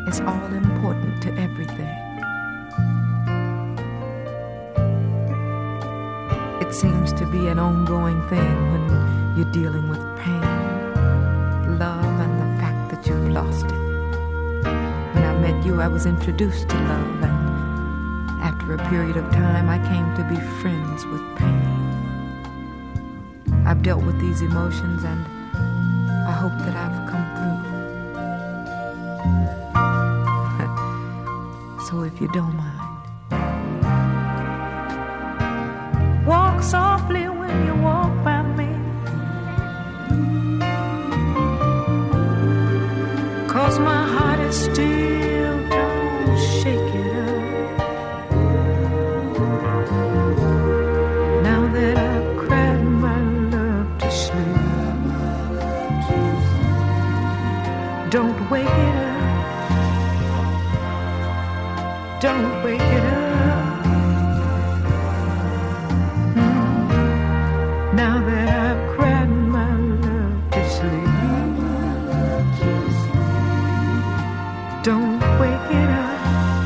is all important to everything. It seems to be an ongoing thing when you're dealing with pain, love, and the fact that you've lost it. When I met you, I was introduced to love, and after a period of time, I came to be friends with pain. I've dealt with these emotions, and I hope that I've come through. So if you don't mind, walk softly when you walk by me, 'cause my heart is still, don't shake it up. Now that I've cried my love to sleep, don't wake it up. Don't wake it up. Now that I've cried my love to sleep, don't wake it up.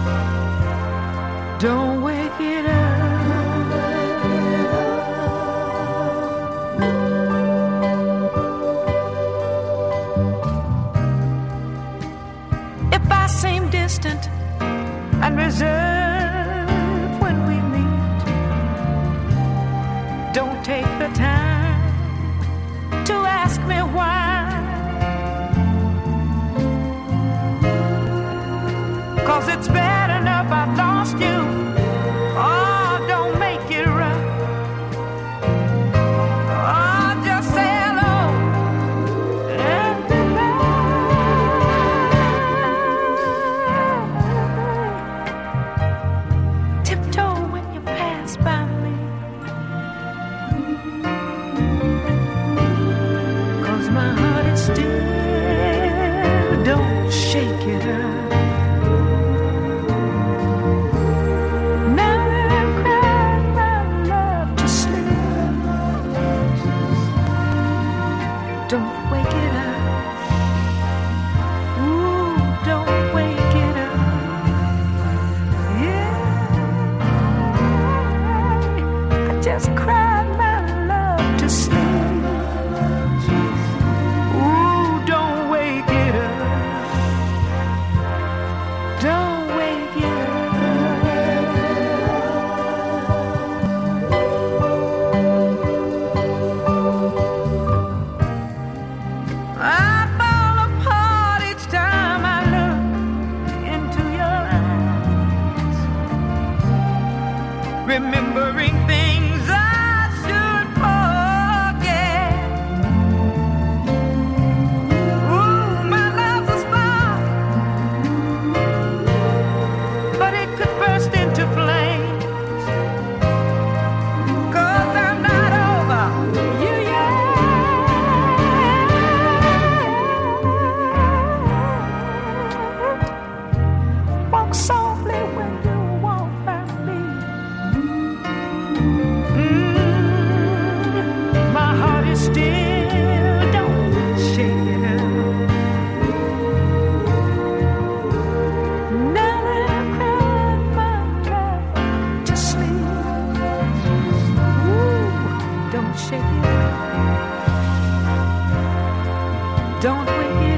Don't wake it up. If I seem distant and reserved when we meet, don't take the time to ask me why. 'Cause it's bad enough I've lost you. Oh, don't make it right. Oh, just say hello and goodbye. Tiptoe when you pass by me, 'cause my heart is still, don't shake it up. Don't wake it up. Ooh, don't wake it up. Yeah, I just cried my love to sleep. Ooh, don't wake it up. Don't wake it up. Remembering things I should forget. Ooh, my love's a spark, but it could burst into flames. 'Cause I'm not over you yet. Walk softly when you walk by me. My heart is still, don't shake it up. Now that I've cried my love to sleep, ooh, don't shake it up. Don't wake it up.